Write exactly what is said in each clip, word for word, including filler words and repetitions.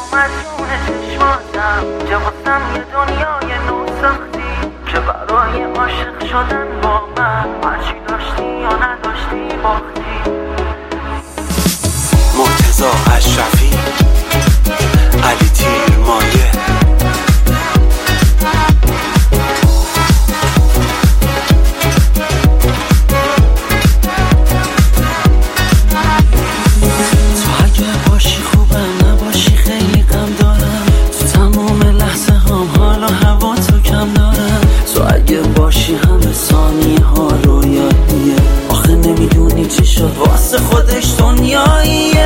مدیون چشماتم که واسم یه دنیای نو ساختی که برای عاشق شدن با من هرچی داشتی یا نداشتی باختی. مرتضی اشرفی، علی تیرمایه. تو اگه باشی خوبم، نباشی خیلی غم دارم. تو تمام لحظه هم حالا هوا تو کم دارم. تو اگه باشی همه ثانیه ها رویاییه. آخه نمیدونی چی شد واسه خودش دنیاییه.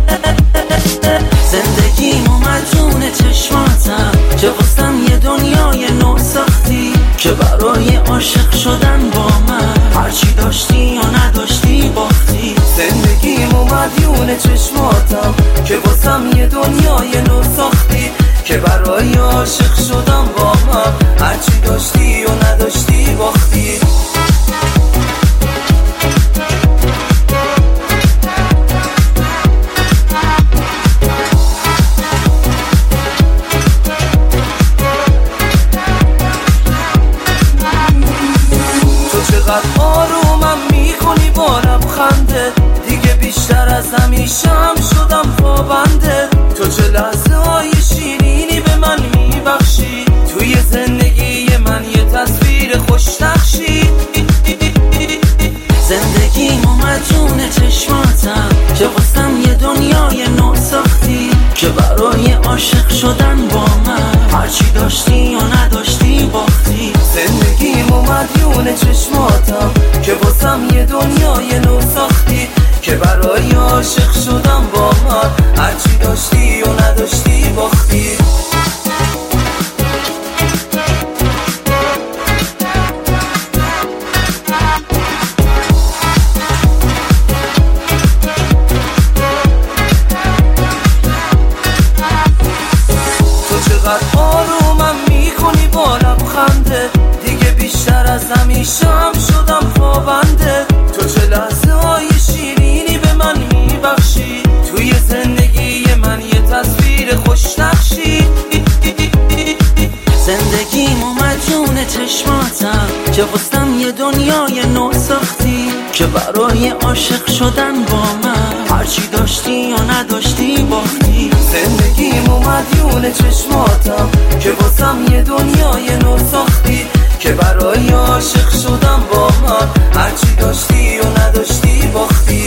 زندگیمو مدیون چشماتم که واسم یه دنیای نو ساختی که برای عاشق شدن با من هرچی داشتی یا نداشتی باختی. زندگیمو مدیون چشماتم که واسم یه دنیای نو ساختی که برای عاشق شدن با من هرچی داشتی یا نداشتی باختی. آرومم میکنی با لبخنده دیگه، بیشتر از همیشه هم شدم پابنده. تو چه لحظه های شیرینی به من میبخشی، توی زندگی من یه تصویر خوش نقشی. زندگیمو مدیون چشماتم که واسم یه دنیای نو ساختی که برای عاشق شدن با من هرچی داشتی یا نداشتی باختی. زندگیمو مدیون چشماتم که واسم یه دنیای نو ساختی که برای عاشق شدن با من هرچی داشتی یا نداشتی باختی. آرومم میکنی با لبخنده دیگه، بیشتر از همیشه هم شدم پابنده. تو چه لحظه های شیرینی به من میبخشی، توی زندگی من یه تصویر خوش نقشی. زندگیمو مدیون چشماتم که واسم یه دنیای نو ساختی که برای عاشق شدن با من هرچی داشتی یا نداشتی باختی. زندگیمو مدیون چشماتم که واسم یه دنیای نو ساختی که برای عاشق شدن با من هرچی داشتی یا نداشتی باختی.